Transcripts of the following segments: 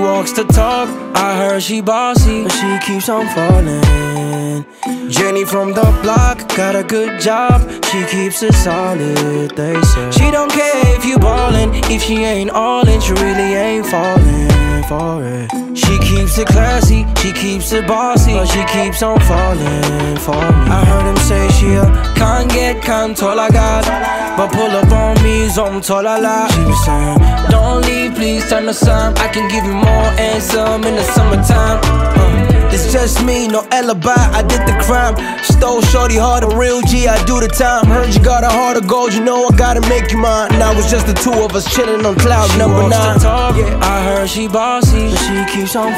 walks the talk, I heard she bossy, but she keeps on falling. Jenny from the block, got a good job, she keeps it solid, they say. She don't care if you ballin', if she ain't all in, she really ain't falling for it. She keeps it classy, she keeps it bossy, but she keeps on falling for me. I heard him say she can't get tola got, but pull up on me, zom tola la. She was saying, don't leave, please turn the sun, I can give you more and some in the summertime. It's just me, no alibi, I did the crime. Stole shorty heart, a real G, I do the time. Heard you got a heart of gold, you know I gotta make you mine. Now it's just the two of us chilling on cloud she number 9. Talk, yeah. I heard she bossy, but she keeps on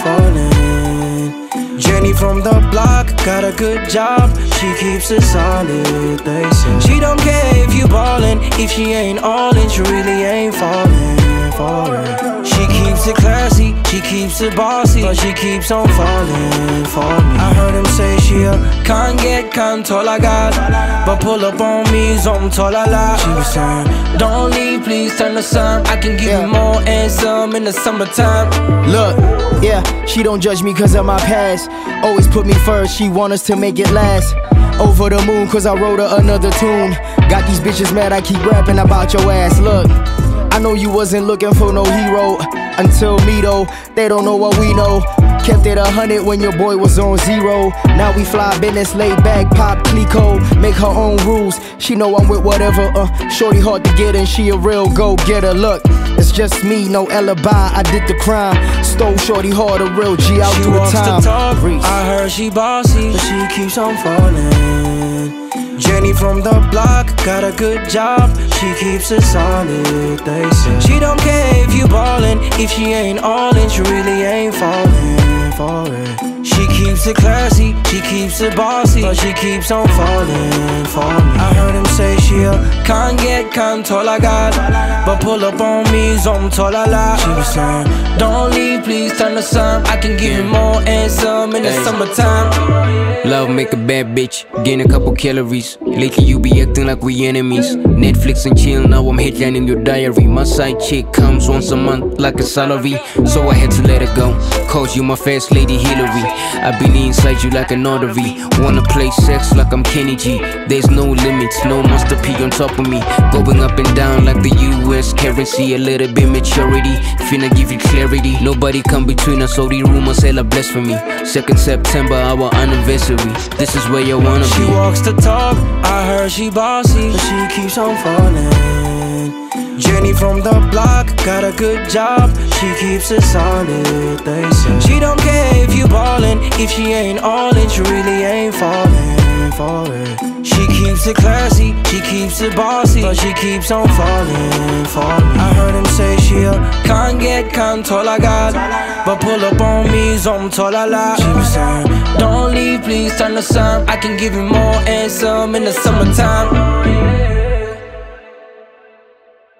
falling. Jenny from the block, got a good job, she keeps it solid, they say. She don't care if you ballin', if she ain't all in, she really ain't falling for it. She keeps it classy, she keeps it bossy, but she keeps on falling for me. I heard him say she can't get tola got, but pull up on me, zom tola la. She was saying, don't leave, please turn the sun, I can give you more and some in the summertime. Look, yeah, she don't judge me cause of my past, always put me first, she want us to make it last. Over the moon cause I wrote her another tune. Got these bitches mad, I keep rapping about your ass. Look, I know you wasn't looking for no hero until me though, they don't know what we know. Kept it 100 when your boy was on 0. Now we fly business, laid back, pop Clico, make her own rules. She know I'm with whatever, shorty hard to get and she a real go-getter. Look, it's just me, no alibi, I did the crime. Stole shorty hard, a real G out through the time. Talk, I heard she bossy, but she keeps on falling. Jenny from the block, got a good job, she keeps it solid, they say. She don't care if you ballin', if she ain't all in, she really ain't falling for it. She keeps it classy, she keeps it bossy, but she keeps on falling for me. I heard him say she can't get tola got, but pull up on me, zom tola la. She was saying, don't leave, please turn the sun, I can give you more and some in the summertime. Love make a bad bitch, gain a couple calories. Lately you be acting like we enemies. Netflix and chill, now I'm headlining your diary. My side chick comes once a month like a salary, so I had to let it go. Cause you my fast lady Hillary, I been inside you like an artery. Wanna play sex like I'm Kenny G. There's no limits, no Monster P on top of me. Going up and down like the US currency. A little bit maturity, finna give you clarity. Nobody come between us, all these rumors hella blasphemy. 2nd September, our anniversary. This is where you wanna be. She walks the talk, I heard she bossy, but she keeps on falling. Jenny from the block, got a good job, she keeps it solid, they say. She don't care if you ballin', if she ain't all in, she really ain't falling for it. She keeps it classy, she keeps it bossy, but she keeps on falling for me. I heard him say she can't get tola got, but pull up on me, zom tola la. She was saying, don't leave, please turn the sun, I can give you more and some in the summertime.